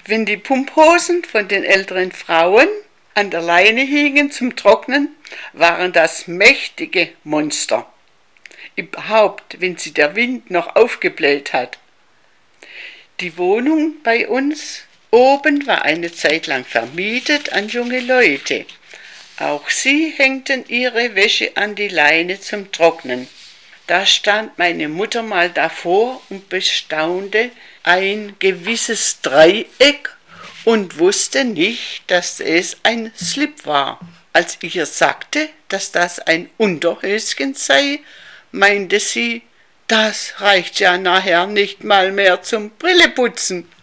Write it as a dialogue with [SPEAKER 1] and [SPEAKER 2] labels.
[SPEAKER 1] Wenn die Pumphosen von den älteren Frauen an der Leine hingen zum Trocknen, waren das mächtige Monster. Überhaupt, wenn sie der Wind noch aufgebläht hat. Die Wohnung bei uns oben war eine Zeit lang vermietet an junge Leute. Auch sie hängten ihre Wäsche an die Leine zum Trocknen. Da stand meine Mutter mal davor und bestaunte ein gewisses Dreieck und wusste nicht, dass es ein Slip war. Als ich ihr sagte, dass das ein Unterhöschen sei, meinte sie, das reicht ja nachher nicht mal mehr zum Brilleputzen.